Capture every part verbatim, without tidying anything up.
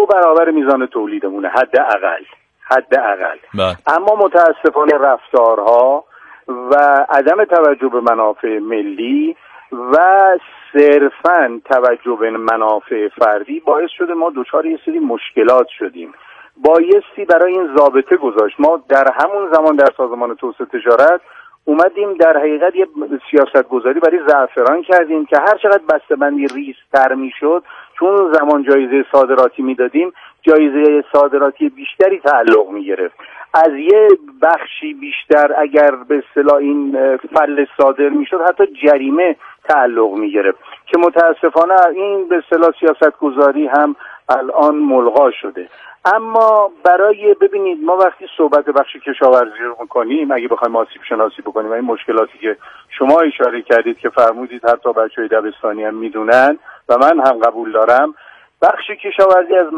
دو برابر میزان تولیدمونه حداقل حداقل. اما متاسفانه رفتارها و عدم توجه به منافع ملی و صرفاً توجه به منافع فردی باعث شده ما دچار یه سری مشکلات شدیم. بایستی برای این ضابطه گذاشت. ما در همون زمان در سازمان توسعه تجارت اومدیم در حقیقت یه سیاست گذاری برای زعفران کردیم که هر چقدر بسته‌بندی ریزتر میشد، چون زمان جایزه صادراتی میدادیم، جایزه صادراتی بیشتری تعلق میگرفت. از یه بخشی بیشتر اگر به اصطلاح این فل صادر میشد حتی جریمه تعلق میگرفت که متاسفانه این به اصطلاح سیاست گذاری هم الان ملغا شده. اما برای ببینید ما وقتی صحبت بخش کشاورزی رو میکنیم، اگه بخوایم آسیب شناسی بکنیم و این مشکلاتی که شما اشاره کردید که فرمودید حتی بچهای دبستانی هم میدونن و من هم قبول دارم، بخش کشاورزی از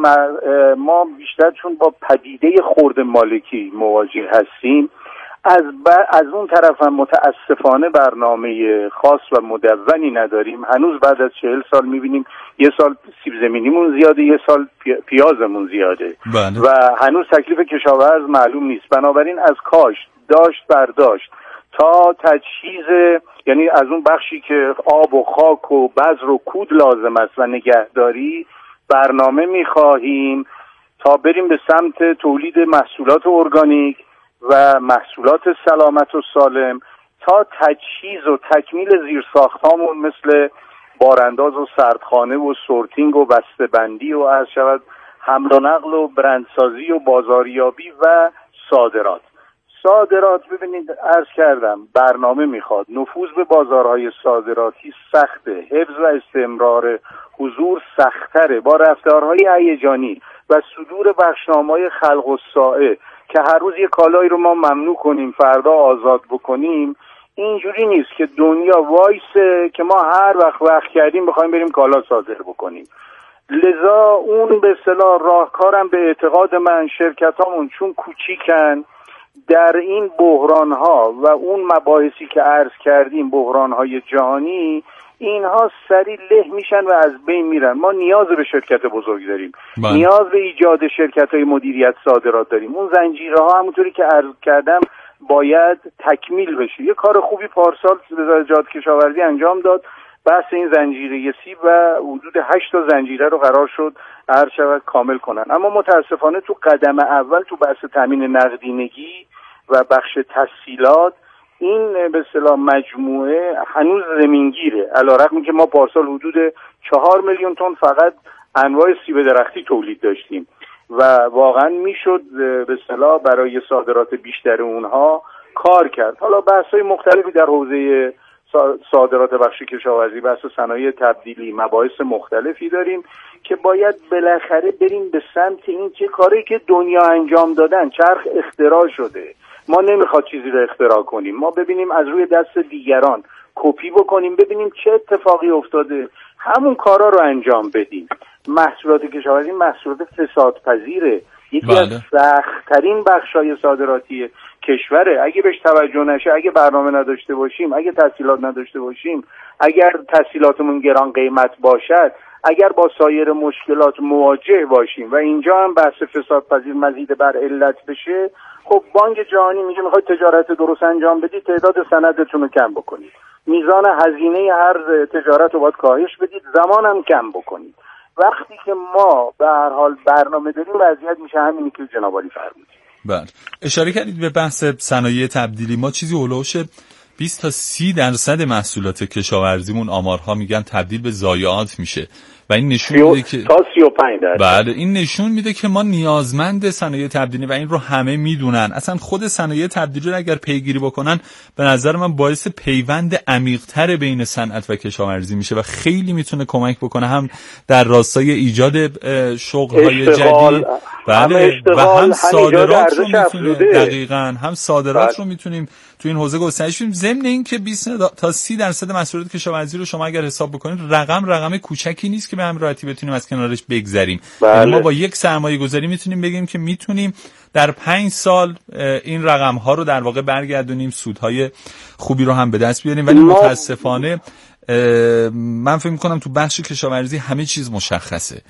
ما بیشتر چون با پدیده خرد مالکی مواجه هستیم، از از اون طرف هم متاسفانه برنامه خاص و مدونی نداریم. هنوز بعد از چهل سال میبینیم یه سال سیب زمینیمون زیاده، یه سال پیازمون زیاده بله. و هنوز تکلیف کشاورز معلوم نیست. بنابراین از کاشت، داشت برداشت تا تجهیز، یعنی از اون بخشی که آب و خاک و بذر و کود لازم است و نگهداری، برنامه میخواهیم تا بریم به سمت تولید محصولات ارگانیک و محصولات سلامت و سالم، تا تجهیز و تکمیل زیرساختامون مثل بارانداز و سردخانه و سورتینگ و بسته‌بندی و عرض شود حمل و نقل و برندسازی و بازاریابی و صادرات. صادرات ببینید عرض کردم برنامه میخواد، نفوذ به بازارهای صادراتی سخته، حفظ و استمرار حضور سختره، با رفتارهای هیجانی و صدور بخشنامه‌های خلق الساعه که هر روز یه کالایی رو ما ممنوع کنیم فردا آزاد بکنیم. اینجوری نیست که دنیا وایسه که ما هر وقت وقت کردیم بخوایم بریم کالا صادر بکنیم. لذا اون به اصطلاح راهکارم به اعتقاد من شرکتامون چون کوچیکن در این بحران‌ها و اون مباحثی که عرض کردیم، بحران‌های جهانی، اینها سریع له میشن و از بین میرن. ما نیاز به شرکت بزرگ داریم، من. نیاز به ایجاد شرکت‌های مدیریت صادرات داریم. اون زنجیرها همونطوری که عرض کردم باید تکمیل بشه. یه کار خوبی پارسال وزارت کشاورزی انجام داد، بحث این زنجیره سیب و حدود هشت تا زنجیره رو قرار شد هر شود کامل کنن. اما متاسفانه تو قدم اول تو بحث تامین نقدینگی و بخش تسهیلات این به اصطلاح مجموعه هنوز زمینگیره، علیرغم که ما پارسال حدود چهار میلیون تن فقط انواع سیب درختی تولید داشتیم و واقعا میشد به اصطلاح برای صادرات بیشتر اونها کار کرد. حالا بحث‌های مختلفی در حوزه صادرات بخش کشاورزی، بحث صنایع تبدیلی، مباحث مختلفی داریم که باید بالاخره بریم به سمت این که کاری که دنیا انجام دادن، چرخ اختراع شده، ما نمیخواد چیزی رو اختراع کنیم، ما ببینیم از روی دست دیگران کپی بکنیم، ببینیم چه اتفاقی افتاده، همون کارا رو انجام بدیم. محصولات کشاورزی محصولات فسادپذیره، یکی بله. از سخت‌ترین بخش‌های صادراتی کشوره. اگه بهش توجه نشه، اگه برنامه نداشته باشیم، اگه تسهیلات نداشته باشیم، اگر تسهیلاتمون گران قیمت باشد، اگر با سایر مشکلات مواجه باشیم و اینجا هم بحث فسادپذیر مزید بر علت بشه، خب بانک جهانی میگه میخواید تجارت درست انجام بدید، تعداد سندتون رو کم بکنید، میزان هزینه هر تجارت رو باید کاهش بدید، زمان هم کم بکنید. وقتی که ما به هر حال برنامه داریم وضعیت میشه همینی که جناب عالی فرمودید. بله، اشاره کردید به بحث صنایع تبدیلی. ما چیزی هولوش بیست تا سی درصد محصولات کشاورزیمون آمارها میگن تبدیل به ضایعات میشه و این نشون میده که تا سی و پنج درصد. بله، این نشون میده که ما نیازمند صنایع تبدیلی و این رو همه میدونن. اصلا خود صنایع تبدیلی رو اگر پیگیری بکنن به نظر من باعث پیوند عمیق‌تر بین صنعت و کشاورزی میشه و خیلی میتونه کمک بکنه، هم در راستای ایجاد شغل‌های جدید بله و هم صادرات رو میتونه دقیقاً هم صادرات رو میتونیم تو این حوزه گسترش بدیم. ضمن این که بیست تا سی درصد محصولات کشاورزی رو شما اگر حساب بکنید رقم رقم کوچکی نیست که به همین راحتی بتونیم از کنارش بگذریم. یعنی ما با یک سرمایه گذاری میتونیم بگیم که میتونیم در پنج سال این رقم ها رو در واقع برگردونیم، سودهای خوبی رو هم به دست بیاریم. ولی متاسفانه من فکر میکنم تو بخش کشاورزی همه چیز مشخصه.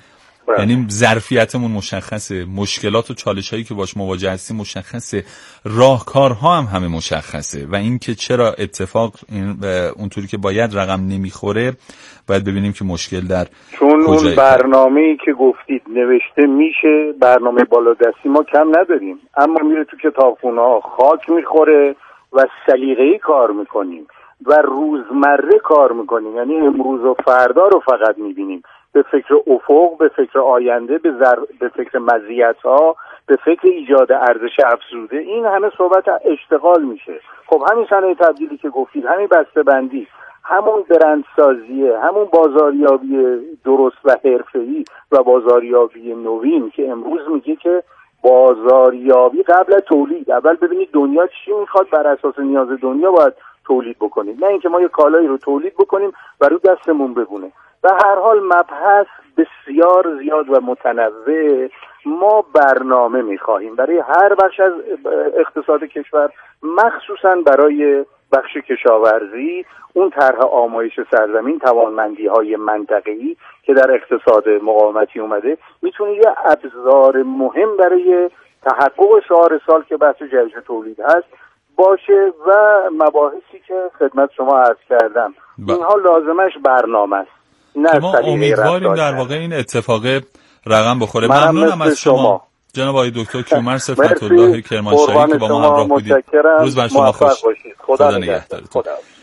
بله. یعنی ظرفیتمون مشخصه، مشکلات و چالش‌هایی که باش مواجه هستیم مشخصه، راهکارها هم همه مشخصه و اینکه چرا اتفاق این اونطوری که باید رقم نمیخوره باید ببینیم که مشکل در چون اون برنامه‌ای که گفتید نوشته میشه، برنامه بالادستی ما کم نداریم، اما میره تو کتابخونه‌ها خاک میخوره و سلیقه‌ای کار میکنیم و روزمره کار میکنیم، یعنی امروز و فردا رو فقط میبینیم، به فکر افق، به فکر آینده، به, زر... به فکر مزیت‌ها، به فکر ایجاد ارزش افزوده. این همه صحبت اشتغال میشه. خب همین صنایع تبدیلی که گفتید، همین بسته‌بندی، همون برندسازیه، همون بازاریابی درست و حرفه‌ای و بازاریابی نوین که امروز میگه که بازاریابی قبل از تولید، اول ببینید دنیا چی میخواد، بر اساس نیاز دنیا باید تولید بکنیم، نه اینکه ما یه کالایی رو تولید بکنیم و رو دستمون بمونه. و هر حال مبحث بسیار زیاد و متنوع. ما برنامه میخواهیم برای هر بخش از اقتصاد کشور، مخصوصا برای بخش کشاورزی، اون طرح آمایش سرزمین، توانمندی های منطقه‌ای که در اقتصاد مقاومتی اومده، میتونه یه ابزار مهم برای تحقق شعار سال که بحث جهش تولید هست باشه و مباحثی که خدمت شما عرض کردم. اینها لازمش برنامه است، نه ما امیدواریم در واقع این اتفاق رقم بخوره. ممنونم از شما, شما. جناب آقای دکتر کیومرث صفت الله کرمانشاهی که با ما همراه بودید. روز بر شما خوش. خدا, خدا نگهدارتون.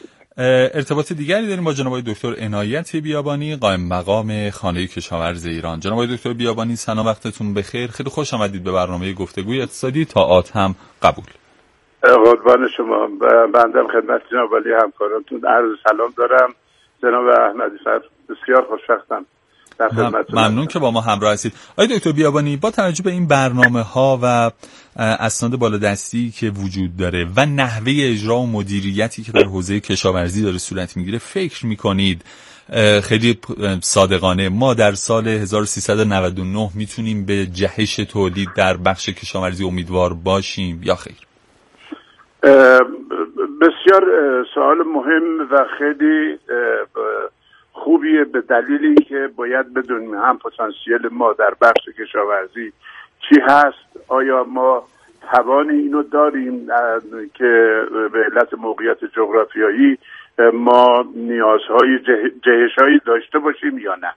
ارتباط دیگری داریم با جناب آقای دکتر عنایت بیابانی، قائم مقام خانه کشاورز ایران. جناب آقای دکتر بیابانی سلام، وقتتون بخیر. خیلی خوش آمدید به برنامه گفتگوی اقتصادی. طاعات هم قبول. قربان شما. بنده خدمت جناب علی همکارانتون عرض سلام دارم. جناب احمدی صاحب بسیار خوشوقتم. ممنون که با ما همراه هستید. آقای دکتر بیابانی، با توجه به این برنامه‌ها و اسناد بالادستی که وجود داره و نحوه اجرا و مدیریتی که در حوزه کشاورزی داره صورت میگیره، فکر میکنید خیلی صادقانه ما در سال هزار و سیصد و نود و نه میتونیم به جهش تولید در بخش کشاورزی امیدوار باشیم یا خیر؟ بسیار سوال مهم و خیلی خوبیه، به دلیلی که باید بدونیم هم پتانسیل ما در بخش کشاورزی چی هست، آیا ما توان اینو داریم که به علت موقعیت جغرافیایی ما نیازهای جهش‌هایی داشته باشیم یا نه.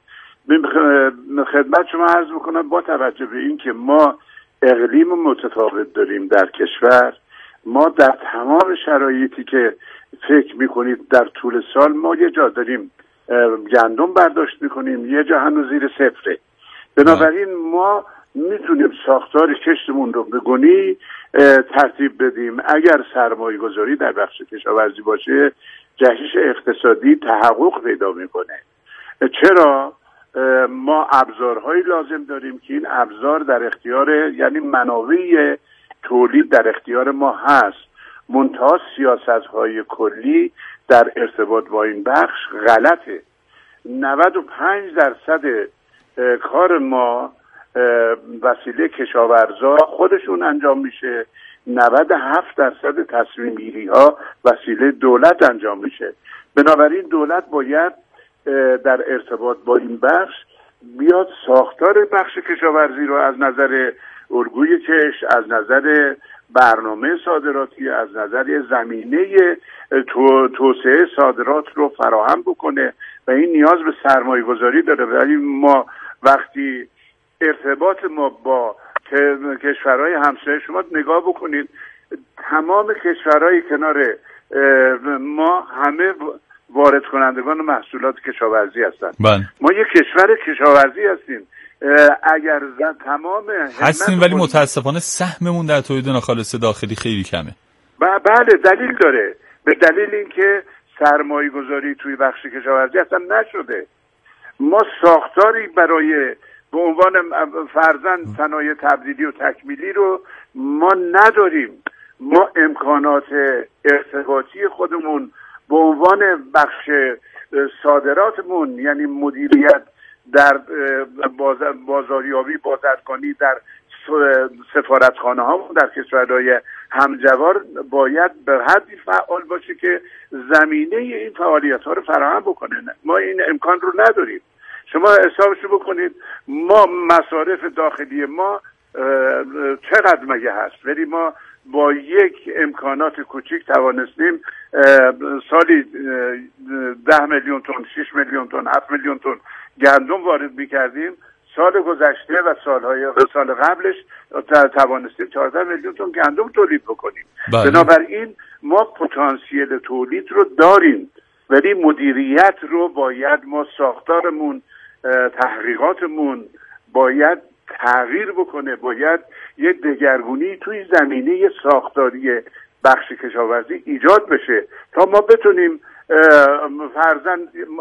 خدمت شما عرض میکنم با توجه به این که ما اقلیم متفاوت داریم در کشور، ما در تمام شرایطی که فکر میکنید در طول سال ما یه جا داریم گندم برداشت میکنیم، یه جا هنوز زیر صفره. بنابراین ما میتونیم ساختار کشتمون رو به گونه‌ای ترتیب بدیم اگر سرمایه گذاری در بخش کشاورزی باشه جهش اقتصادی تحقق پیدا میکنه. چرا؟ ما ابزارهایی لازم داریم که این ابزار در اختیار، یعنی منابع تولید در اختیار ما هست، منتها سیاست‌های کلی در ارتباط با این بخش غلطه. نود و پنج درصد کار ما وسیله کشاورزا خودشون انجام میشه، نود و هفت درصد تصمیم گیری ها وسیله دولت انجام میشه. بنابراین دولت باید در ارتباط با این بخش بیاد ساختار بخش کشاورزی رو از نظر الگوی کش، از نظر برنامه صادراتی، از نظر زمینه تو، توسعه صادرات رو فراهم بکنه و این نیاز به سرمایه گذاری داره. ولی ما وقتی ارتباط ما با کشورهای همسایه، شما نگاه بکنید تمام کشورهای کنار ما همه وارد کنندگان محصولات کشاورزی هستن. بله. ما یک کشور کشاورزی هستیم. اگر تمام هستیم ولی متاسفانه سهممون در تولید ناخالص داخلی خیلی کمه. بله دلیل داره، به دلیل اینکه سرمایه گذاری توی بخش کشاورزی اصلا نشده. ما ساختاری برای به عنوان فرزند صنایع تبدیلی و تکمیلی رو ما نداریم. ما امکانات ارتباطی خودمون به عنوان بخش صادراتمون، یعنی مدیریت در بازار، بازاریابی، بازرگانی در سفارتخانه ها در کشورهای همجوار باید به حدی فعال باشه که زمینه این فعالیت ها رو فراهم بکنه. ما این امکان رو نداریم. شما حسابشو بکنید، ما مصارف داخلی ما چقدر مگه هست، ولی ما با یک امکانات کوچیک توانستیم سالی ده میلیون تن، شش میلیون تن، هفت میلیون تن گندم وارد میکردیم. سال گذشته و سالهای سال قبلش توانستیم چهارده میلیون تن گندم تولید بکنیم. بله. بنابراین ما پتانسیل تولید رو داریم، ولی مدیریت رو باید ما ساختارمون، تحقیقاتمون باید تغییر بکنه، باید یه دگرگونی توی زمینه ساختاری بخش کشاورزی ایجاد بشه تا ما بتونیم فرضاً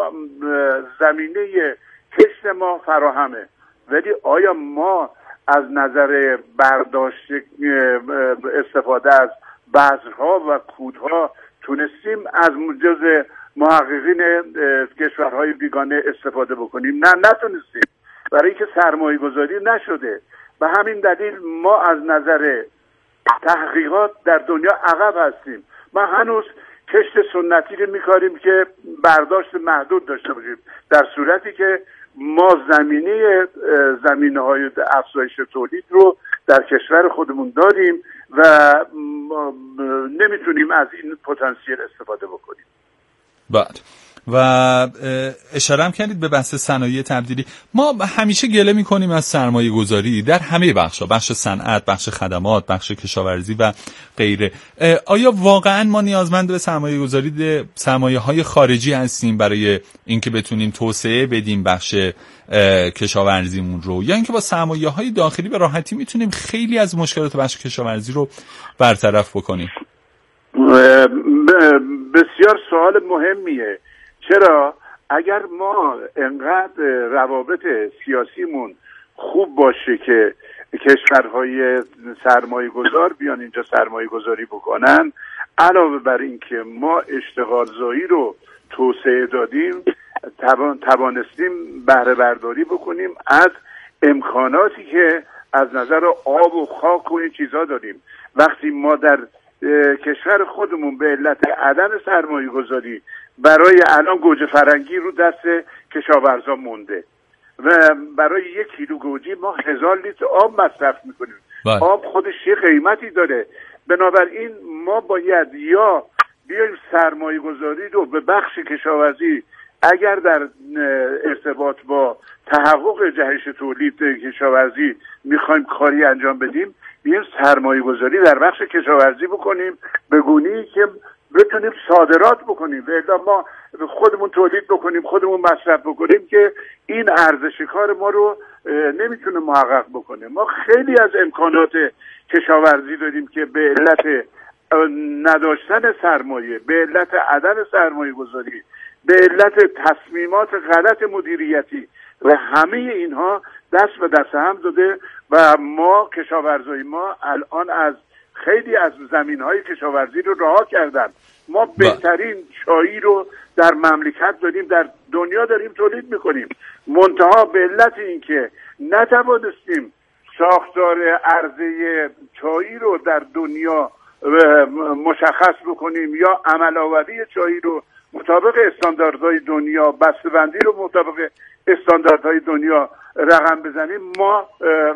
زمینه کشت ما فراهمه، ولی آیا ما از نظر برداشت استفاده از بذرها و کودها تونستیم از جز محققین کشورهای بیگانه استفاده بکنیم؟ نه، نتونستیم، برای اینکه سرمایه گذاری نشده. به همین دلیل ما از نظر تحقیقات در دنیا عقب هستیم. ما هنوز کشت سنتی رو میکاریم که برداشت محدود داشته باشیم، در صورتی که ما زمینه زمینه های افزایش تولید رو در کشور خودمون داریم و نمیتونیم از این پتانسیل استفاده بکنیم. بعد و اشاره هم کردید به بحث صنایع تبدیلی. ما همیشه گله میکنیم از سرمایه گذاری در همه بخشا، بخش صنعت، بخش خدمات، بخش کشاورزی و غیره. آیا واقعا ما نیازمند به سرمایه گذاری سرمایه های خارجی هستیم برای اینکه بتونیم توسعه بدیم بخش کشاورزیمون رو، یا اینکه با سرمایه های داخلی به راحتی میتونیم خیلی از مشکلات بخش کشاورزی رو برطرف بکنیم؟ بسیار سوال مهمیه. چرا؟ اگر ما انقدر روابط سیاسیمون خوب باشه که کشورهای سرمایه گذار بیان اینجا سرمایه گذاری بکنن، علاوه بر این که ما اشتغال زایی رو توسعه دادیم، توان توانستیم بهره برداری بکنیم از امکاناتی که از نظر آب و خاک و این چیزا داریم. وقتی ما در کشور خودمون به علت عدم سرمایه گذاری برای الان گوجه فرنگی رو دست کشاورزا مونده و برای یک کیلو گوجه ما هزار لیتر آب مصرف میکنیم. باید. آب خودش یه قیمتی داره. بنابراین ما باید یا بیایم سرمایه گذاری رو به بخش کشاورزی، اگر در ارتباط با تحقق جهش تولید کشاورزی میخوایم کاری انجام بدیم، بیایم سرمایه گذاری در بخش کشاورزی بکنیم به گونه‌ای که بتونیم صادرات بکنیم و الا ما خودمون تولید بکنیم، خودمون مصرف بکنیم که این ارزش کار ما رو نمیتونه محقق بکنه. ما خیلی از امکانات کشاورزی داریم که به علت نداشتن سرمایه، به علت عدم سرمایه گذاری، به علت تصمیمات غلط مدیریتی و همه اینها دست به دست هم داده و ما کشاورزای ما الان از خیلی از زمین‌های کشاورزی رو رها کردن. ما بهترین چایی رو در مملکت داریم، در دنیا داریم تولید میکنیم، منتها به علت اینکه نتوانستیم ساختار عرضه چایی رو در دنیا مشخص بکنیم یا عمل‌آوری چایی رو مطابق استانداردهای دنیا، بسته‌بندی رو مطابق استانداردهای دنیا رقم بزنیم، ما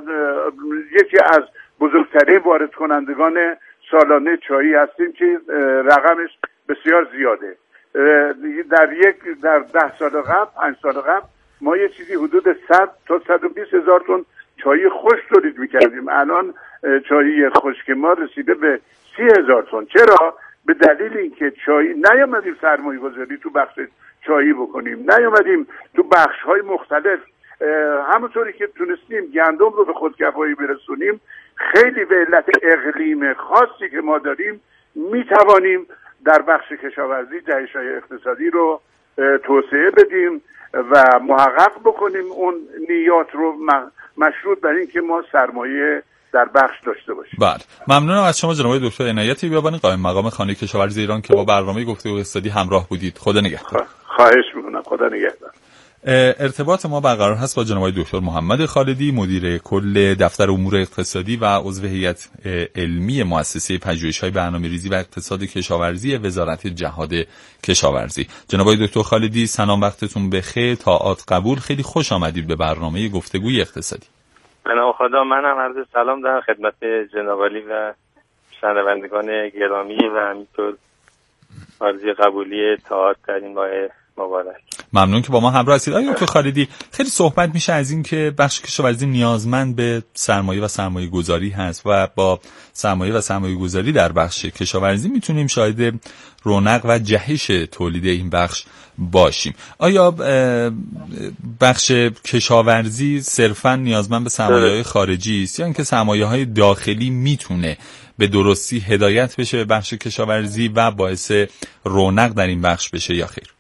یکی از بزرگترین وارد کنندگان سالانه چایی هستیم که رقمش بسیار زیاده. در یک در ده سال قبل، پنج سال قبل ما یه چیزی حدود صد تا صد و بیست هزار تن چای خشک تولید میکردیم. الان چای خشک ما رسیده به سی هزار تن. چرا؟ به دلیل اینکه چای نیامدیم سرمایه گذاری تو بخش چایی بکنیم، نیامدیم تو بخش های مختلف همونطوری که تونستیم گندم رو به خودکفایی برسونیم، خیلی به علت اقلیم خاصی که ما داریم میتوانیم در بخش کشاورزی جهش‌های اقتصادی رو توسعه بدیم و محقق بکنیم اون نیات رو مشروط بر این که ما سرمایه در بخش داشته باشیم. بله، ممنونم از شما جناب دکتر عنایتی بیابانی، قائم مقام خانه کشاورزی ایران که با برنامه گفتگو اقتصادی همراه بودید. خدا نگهدار. خواهش میکنم. خدا نگهدار. ارتباط ما برقرار هست با جناب دکتر محمد خالدی، مدیر کل دفتر امور اقتصادی و عضو هیئت علمی مؤسسه پژوهش‌های برنامه‌ریزی و اقتصاد کشاورزی وزارت جهاد کشاورزی. جناب دکتر خالدی سلام، وقتتون بخیر. طاعات قبول، خیلی خوش آمدید به برنامه گفتگوی اقتصادی. به نام خدا، منم عرض سلام دارم خدمت جناب عالی و شنوندگان گرامی و همینطور عرضی قبولی طاعات در این ماه مبارک. ممنون که با ما همراه هستید. آقای دکتر خالدی، خیلی صحبت میشه از این که بخش کشاورزی نیازمند به سرمایه و سرمایه گذاری هست و با سرمایه و سرمایه گذاری در بخش کشاورزی میتونیم شاهد رونق و جهش تولید این بخش باشیم. آیا بخش کشاورزی صرفاً نیازمند به سرمایه‌های خارجی است یا اینکه سرمایه‌های داخلی میتونه به درستی هدایت بشه به بخش کشاورزی و باعث رونق در این بخش بشه یا خیر؟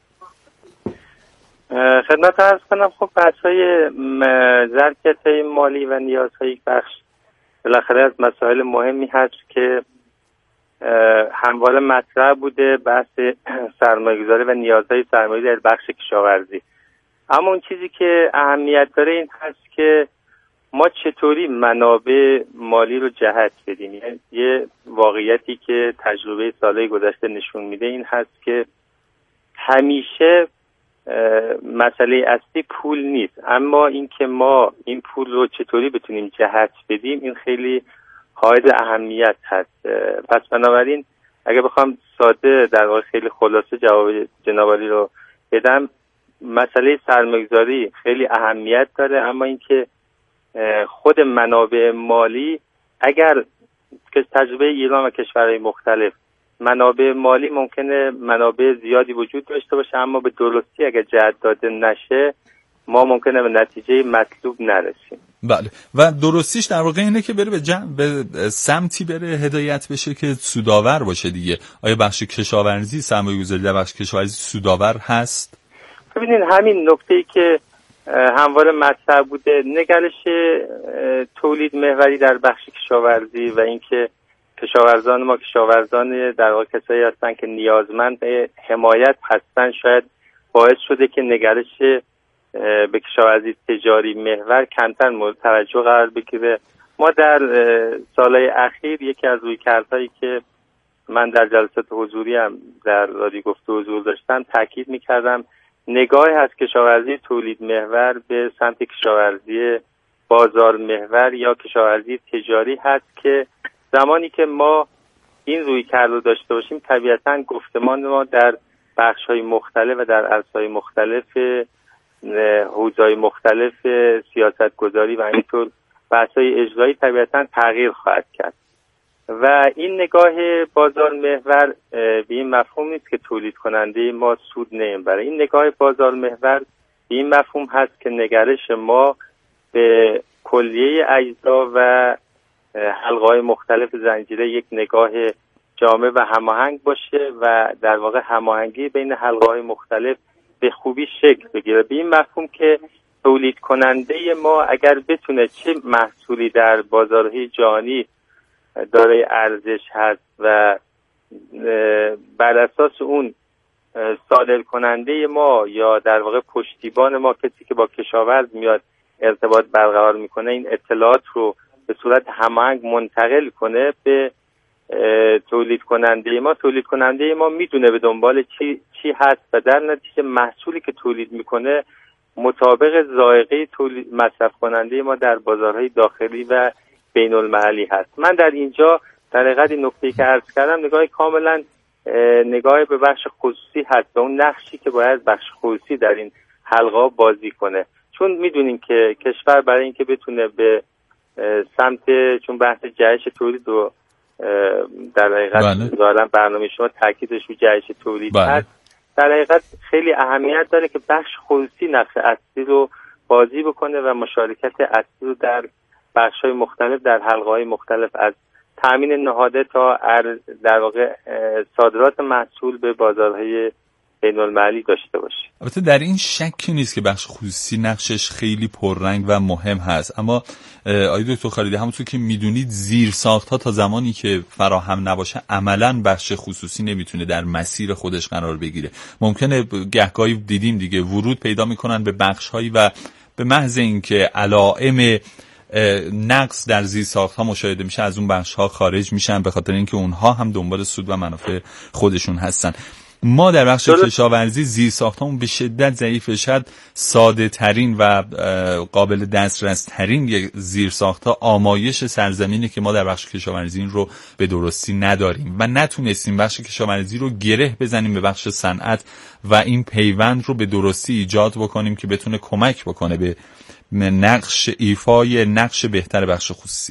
خدمت عرض کنم، خب بحث‌های ظرفیت مالی و نیازهای بخش بالاخره از مسائل مهمی هست که همواره مطرح بوده، بحث سرمایه‌گذاری و نیازهای سرمایه‌ای در بخش کشاورزی. اما اون چیزی که اهمیت داره این هست که ما چطوری منابع مالی رو جهت بدیم. یعنی یه واقعیتی که تجربه سالهای گذشته نشون میده این هست که همیشه مسئله اصلی پول نیست، اما اینکه ما این پول رو چطوری بتونیم جهت بدیم این خیلی حائز اهمیت هست. پس بنابراین اگه بخوام ساده در واقع خیلی خلاصه جواب جناب عالی رو بدم، مسئله سرمایه‌گذاری خیلی اهمیت داره، اما اینکه خود منابع مالی، اگر که تجربه ایران و کشورهای مختلف، منابع مالی ممکنه منابع زیادی وجود داشته باشه اما به درستی اگر جهت داده نشه ما ممکنه به نتیجه مطلوب نرسیم. بله، و درستیش در واقع اینه که بره به, جم... به سمتی بره هدایت بشه که سودآور باشه دیگه. آیا بخش کشاورزی، سرمایه‌گذاری در بخش کشاورزی سودآور هست؟ ببینید همین نکته‌ای که همواره مطرح بوده، نگرش تولید محوری در بخش کشاورزی و اینکه کشاورزان ما کشاورزان در واقع کسایی هستن که نیازمند به حمایت هستن، شاید باعث شده که نگرش به کشاورزی تجاری محور کمتر مورد توجه قرار بگیره. ما در سالهای اخیر یکی از رویکردهایی که من در جلسات حضوری هم در رادیو گفته حضور داشتم تاکید می‌کردم، نگاهی از کشاورزی تولید محور به سمت کشاورزی بازار محور یا کشاورزی تجاری هست که زمانی که ما این رویکرد رو داشته باشیم طبیعتاً گفتمان ما در بخش‌های مختلف و در عرصه‌های مختلف، حوزه‌های مختلف سیاست‌گذاری و اینطور بحث‌های اجرایی طبیعتاً تغییر خواهد کرد و این نگاه بازار محور به این مفهوم نیست که تولید کننده ما سود نمیبره. این نگاه بازار محور به این مفهوم هست که نگرش ما به کلیه اجزا و حلقه‌های مختلف زنجیره یک نگاه جامع و هماهنگ باشه و در واقع هماهنگی بین حلقه‌های مختلف به خوبی شکل بگیره. به این مفهوم که تولید کننده ما اگر بتونه چه محصولی در بازارهای جهانی دارای ارزش هست و بر اساس اون صادر کننده ما یا در واقع پشتیبان ما، کسی که با کشاورز میاد ارتباط برقرار میکنه، این اطلاعات رو به صورت هماهنگ منتقل کنه به تولید کننده ما، تولید کننده ما میدونه به دنبال چی چی هست و در نتیجه محصولی که تولید میکنه مطابق ذائقه تولید مصرف کننده ما در بازارهای داخلی و بین المللی هست. من در اینجا در حقیقت این نکته‌ای که عرض کردم نگاه کاملا نگاه به بخش خصوصی هست، به اون نقشی که باید بخش خصوصی در این حلقه بازی کنه، چون میدونیم که کشور برای اینکه بتونه به سمت، چون بحث جهش تولید رو در حقیقت ظاهرا برنامه شما تاکیدش رو جهش تولید هست، در حقیقت خیلی اهمیت داره که بخش خصوصی نقش اصلی رو بازی بکنه و مشارکت اصلی رو در بخش‌های مختلف در حلقه‌های مختلف، از تامین نهاده تا در واقع صادرات محصول به بازارهای بین المللی داشته باشیم. البته در این شکی نیست که بخش خصوصی نقشش خیلی پررنگ و مهم هست، اما آقای دکتر خالدی همونطور که میدونید زیر ساخت‌ها تا زمانی که فراهم نباشه عملاً بخش خصوصی نمیتونه در مسیر خودش قرار بگیره. ممکنه گهگاهی دیدیم دیگه ورود پیدا میکنن به بخش‌هایی و به محض اینکه علائم نقص در زیر ساخت‌ها مشاهده میشه از اون بخش‌ها خارج میشن، به خاطر اینکه اونها هم دنبال سود و منافع خودشون هستن. ما در بخش کشاورزی زیر ساختمون به شدت ضعیفه، شاید ساده ترین و قابل دسترس ترین یک زیر ساختا آمایش سرزمینه که ما در بخش کشاورزی این رو به درستی نداریم و نتونستیم بخش کشاورزی رو گره بزنیم به بخش صنعت و این پیوند رو به درستی ایجاد بکنیم که بتونه کمک بکنه به نقش ایفای نقش بهتر بخش خصوصی.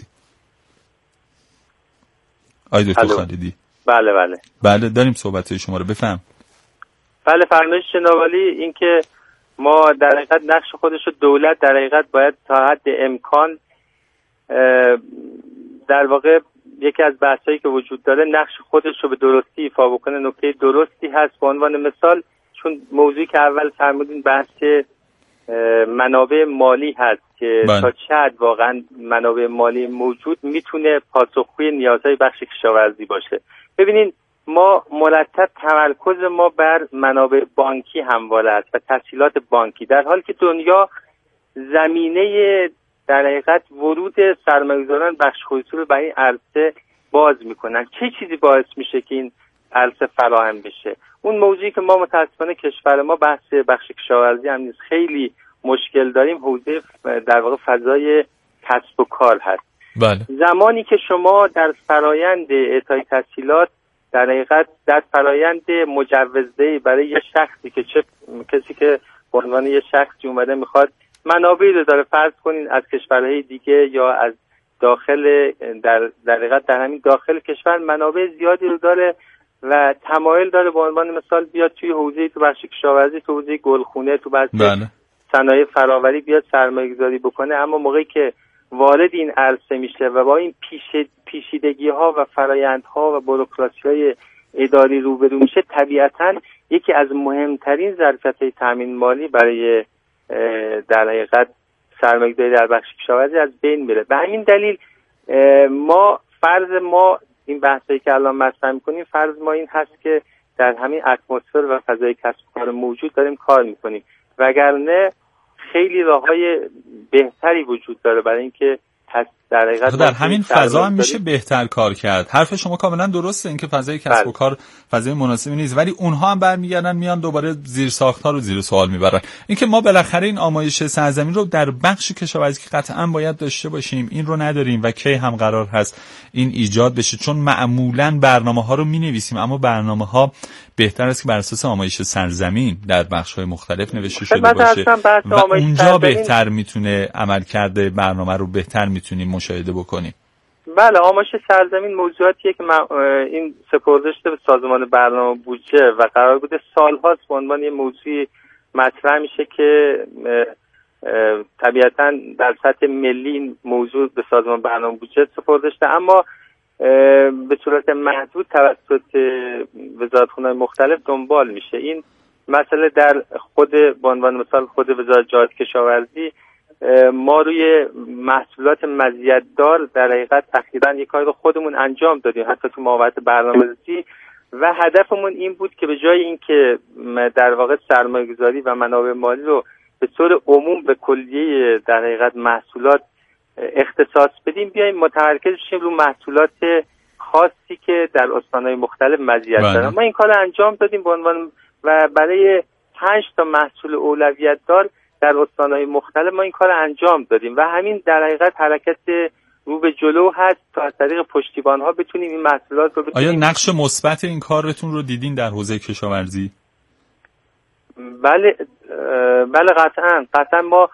آقای دکتر خالدی. بله بله بله داریم صحبت شما رو بفهم. بله فرمایش جناب عالی، این که ما در حقیقت نقش خودش رو دولت در حقیقت باید تا حد امکان در واقع یکی از بحثایی که وجود داره نقش خودش رو به درستی ایفا بکنه. نکته درستی هست. به عنوان مثال چون موضوعی که اول فرمودین بحث منابع مالی هست که بله. تا چه حد واقعا منابع مالی موجود میتونه پاسخگوی نیازهای بخش کشاورزی باشه. ببینید ما مرتب تمرکز ما بر منابع بانکی همواره است و تسهیلات بانکی، در حالی که دنیا زمینه در حقیقت ورود سرمایه‌گذاران بخش خصوصی رو برای این عرصه باز میکنن. چه چیزی باعث میشه که این عرصه فراهم بشه؟ اون موضوعی که ما متاسفانه کشور ما بحث بخش کشاورزی هم نیست، خیلی مشکل داریم، حوزه در واقع فضای کسب و کار هست. بله. زمانی که شما در فرایند اعطای تسهیلات در حقیقت در فرایند مجوزدهی برای یه شخصی که چه کسی که به عنوان یه شخصی اومده میخواد منابعی رو داره، فرض کنین از کشورهای دیگه یا از داخل در در حقیقت در همین داخل کشور منابع زیادی رو داره و تمایل داره به عنوان مثال بیاد توی حوزه تو بخش کشاورزی، تو حوزه گلخونه، تو بخش بله. صنایع فراوری بیاد سرمایه‌گذاری بکنه، اما موقعی که وارد این عرصه میشه و با این پیش پیچیدگی ها و فرایندها و بوروکراسی های اداری روبرو میشه، طبیعتاً یکی از مهمترین ظرفیت‌های تامین مالی برای در حقیقت سرمایه‌گذاری در بخش کشاورزی از بین میره. به همین دلیل ما فرض ما این بحثی که الان مطرح می‌کنیم فرض ما این هست که در همین اتمسفر و فضای کسب و کار موجود داریم کار می‌کنیم، وگرنه خیلی راه‌های بهتری وجود داره برای اینکه در حقیقت در همین فضا هم میشه بهتر کار کرد. حرف شما کاملا درسته، اینکه فضای کسب بله. و کار فضای مناسبی نیست، ولی اونها هم برمیگردن میان دوباره زیر ساخت‌ها رو زیر سوال میبرن. اینکه ما بالاخره این آمایش سرزمین رو در بخش کشاورزی که قطعاً باید داشته باشیم این رو نداریم و کی هم قرار هست این ایجاد بشه، چون معمولاً برنامه‌ها رو می‌نویسیم اما برنامه‌ها بهتر است که بر اساس آمایش سرزمین در بخش‌های مختلف نوشته شده باشه و اونجا بهتر میتونه عملکرد برنامه رو بهتر میتونیم مشاهده بکنیم. بله، آمایش سرزمین موضوعاتیه که این سپرده شده به سازمان برنامه بودجه و قرار بوده سال‌هاست به عنوان یه موضوعی مطرح میشه که طبیعتاً در سطح ملی این موضوع به سازمان برنامه بودجه سپرده شده، اما به صورت محدود توسط وزارتخونه‌های مختلف دنبال میشه. این مسئله در خود به عنوان مثال خود وزارت جهاد کشاورزی ما روی محصولات مزیت‌دار در حقیقت اخیراً یک کاری رو خودمون انجام دادیم، حتی تو معاونت برنامه‌ریزی، و هدفمون این بود که به جای اینکه در واقع سرمایه‌گذاری و منابع مالی رو به طور عموم به کلیه در حقیقت محصولات اختصاص بدیم، بیایم متمرکز شیم رو محصولات خاصی که در استان‌های مختلف مزیت دارن. ما این کار رو انجام دادیم به عنوان و برای پنج تا محصول اولویت دار در استان‌های مختلف ما این کار رو انجام دادیم و همین در حقیقت حرکت رو به جلو هست تا از طریق پشتیبان‌ها بتونیم این محصولات رو بتونیم. آیا نقش مثبت این کارتون رو دیدین در حوزه کشاورزی؟ بله بله قطعاً قطعاً ما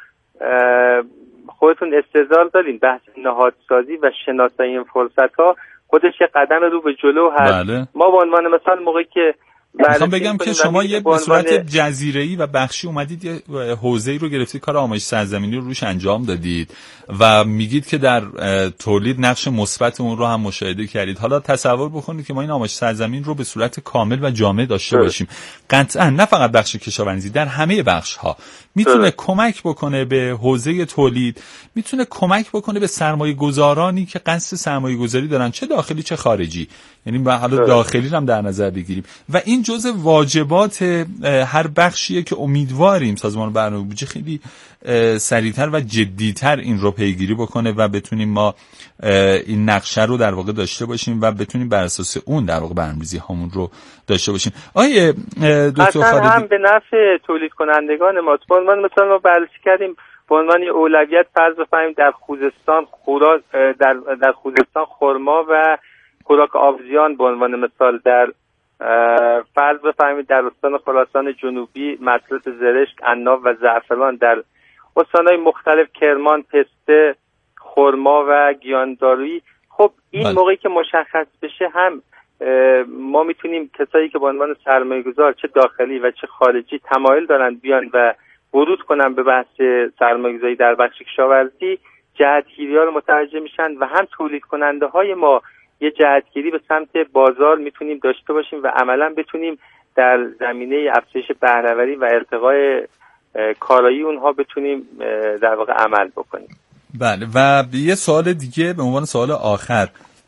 خودتون استدلال داریم بحث نهادسازی و شناسایی این فرصت‌ها خودش یه قدم رو به جلو هست. بله. ما به عنوان مثال موقعی که میخوام بگم که شما یه به صورت جزیره‌ای و بخشی اومدید یه حوزه‌ای رو گرفتید، کار آمایش سرزمینی رو روش انجام دادید و میگید که در تولید نقش مثبت اون رو هم مشاهده کردید. حالا تصور بکنید که ما این آمایش سرزمین رو به صورت کامل و جامع داشته باشیم. قطعاً نه فقط بخش کشاورزی، در همه بخش‌ها میتونه کمک بکنه به حوزه تولید، میتونه کمک بکنه به سرمایه‌گذارانی که قصد سرمایه‌گذاری دارن، چه داخلی چه خارجی. یعنی با حالا داخلی هم در نظر بگیریم و این جزء واجبات هر بخشیه که امیدواریم سازمان برنامه بودجه خیلی سریعتر و جدیتر این رو پیگیری بکنه و بتونیم ما این نقشه رو در واقع داشته باشیم و بتونیم بر اساس اون در واقع برنامه‌ریزی هامون رو داشته باشیم. آیه دکتر خالدی، هم به نفع تولید کنندگان ما به عنوان مثلا ما بررسی کردیم به عنوان اولویت فرض بفهمیم در خوزستان خوراک در در خوزستان خرما و خوراک آبزیان به عنوان مثال، در فرض بفهمید در استان خراسان جنوبی محصولات زرشک، عناب و زعفران، در استان‌های مختلف کرمان پسته، خرما و گیاندارویی. خب این بله. موقعی که مشخص بشه هم ما میتونیم کسایی که به عنوان سرمایه‌گذار چه داخلی و چه خارجی تمایل دارن بیان و ورود کنن به بحث سرمایه‌گذاری در بخش کشاورزی، جهتگیری‌ها رو متوجه میشن و هم تولید کننده های ما یه جهتگیری به سمت بازار میتونیم داشته باشیم و عملا بتونیم در زمینه افزایش بهره‌وری و ارتقای کارایی اونها بتونیم در واقع عمل بکنیم. بله. و یه سوال دیگه به عنوان سوال آخر،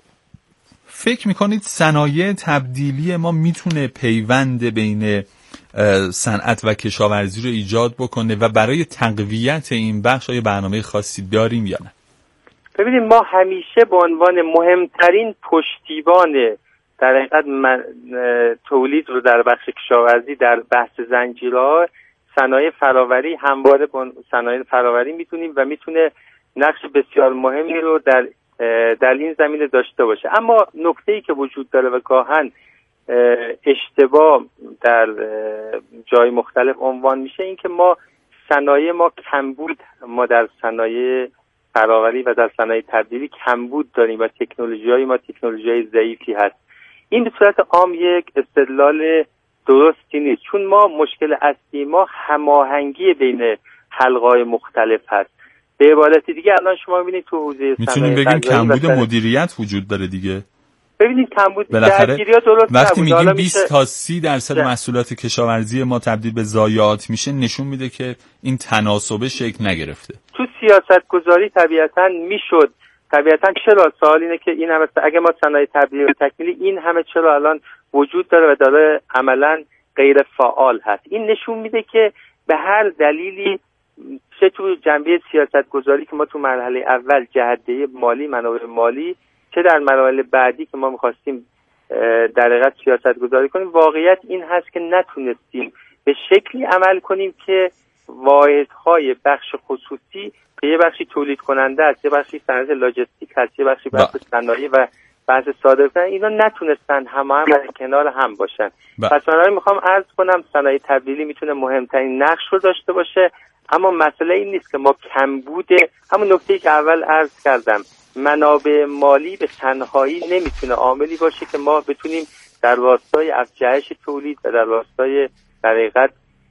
فکر میکنید صنایع تبدیلی ما میتونه پیوند بین صنعت و کشاورزی رو ایجاد بکنه و برای تقویت این بخش های برنامه خاصی داریم یا نه؟ ببینید ما همیشه به عنوان مهمترین پشتیبان در حقیقت تولید رو در بخش کشاورزی در بحث زنجیرها صنایع فراوری همواره صنایع فراوری میتونیم و میتونه نقش بسیار مهمی رو در در این زمینه داشته باشه. اما نکته‌ای که وجود داره و گاهن اشتباه در جای مختلف عنوان میشه این که ما صنایع ما کمبود ما در صنایع فراوری و در صنایع تبدیلی کمبود داریم و تکنولوژی‌های ما تکنولوژی‌های ضعیفی هست. این به صورت عام یک استدلال درستی نیست، چون ما مشکل اصلی ما هماهنگی بین حلقه‌های مختلف هست. به عبارت دیگه الان شما می‌بینید تو حوزه میتونیم بگیم کمبود مدیریت وجود داره دیگه. ببینید کمبود درگیری‌ها درست وقتی میگیم بیست تا سی درصد محصولات کشاورزی ما تبدیل به ضایعات میشه، نشون میده که این تناسب شکل نگرفته. تو سیاست گذاری طبیعتاً میشد. طبیعتاً چرا سوال اینه که این همه اگه ما صنایع تبدیلی و تکمیلی این همه چرا الان وجود داره و داره عملاً غیر فعال هست؟ این نشون میده که به هر دلیلی چه تو جنبه سیاست گذاری که ما تو مرحله اول جهت‌دهی مالی منابع مالی، چه در مراحل بعدی که ما می‌خواستیم در حقیقت سیاست گذاری کنیم، واقعیت این هست که نتونستیم به شکلی عمل کنیم که واحدهای بخش خصوصی که یه بخشی تولید کننده است، یه بخشی صنعت لاجستیک هست، یه بخشی بحث صنایع و بحث صادر کننده، اینا نتونستن همه هم در کنار هم باشن. پس من میخوام عرض کنم صنایع تبدیلی میتونه مهمترین نقش رو داشته باشه، اما مسئله این نیست که ما کمبود همون نکته‌ای که اول عرض کردم، منابع مالی به تنهایی نمیتونه عاملی باشه که ما بتونیم در راستای افزایش تولید و در راستای در حقیقت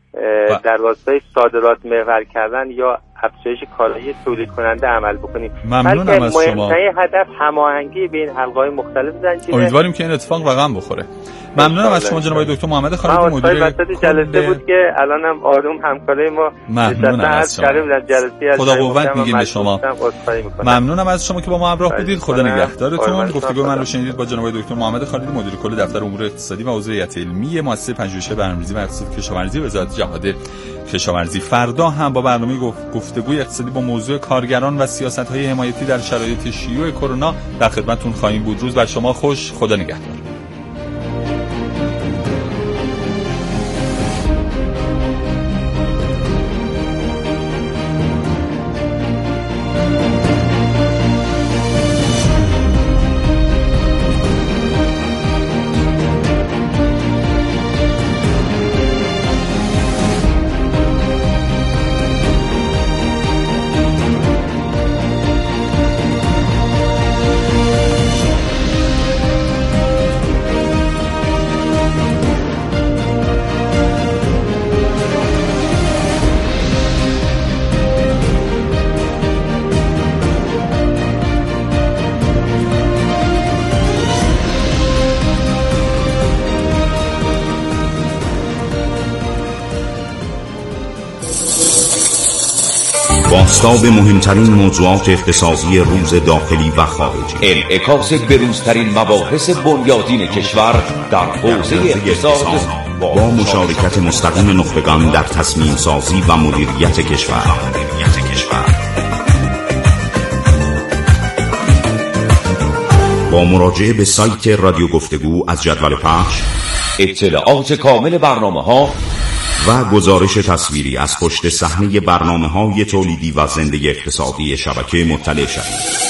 در راستای صادرات محور کردن یا افزایش کارایی تولید کننده عمل بکنیم. ممنونم از شما. مهمترین هدف هماهنگی بین حلقه‌های مختلف زنجیره. امیدواریم که این اتفاق رقم بخوره. ممنونم از شما جناب دکتر محمد خالدی، مدیر جلسه بود که الانم آروم همکارای ما ممنونم از شما. خدا قوت میگیم به شما. ممنونم از شما که با ما همراه بودید. خدا نگهدارتون. گفتگو من رو شنیدید با جناب دکتر محمد خالدی، مدیر کل دفتر امور اقتصادی و عضو هیئت علمی مؤسسه پژوهش برنامه‌ریزی و اقتصاد کشاورزی وزارت جهاد کشاورزی. فردا هم با برنامه گفتگوی اقتصادی با موضوع کارگران و سیاست‌های حمایتی در شرایط شیوع کرونا در خدمتتون خواهیم بود. روز بر شما خوش. خدا نگهدار. بازتاب مهمترین موضوعات اقتصادی روز داخلی و خارجی، انعکاس بروزترین مباحث بنیادین کشور در حوزه اقتصاد با مشارکت مستقیم نخبگان در تصمیم سازی و مدیریت کشور. با مراجعه به سایت رادیو گفتگو از جدول پخش، اطلاعات کامل برنامه‌ها و گزارش تصویری از پشت صحنه برنامه‌های تولیدی و زنده اقتصادی شبکه مطلع شوید.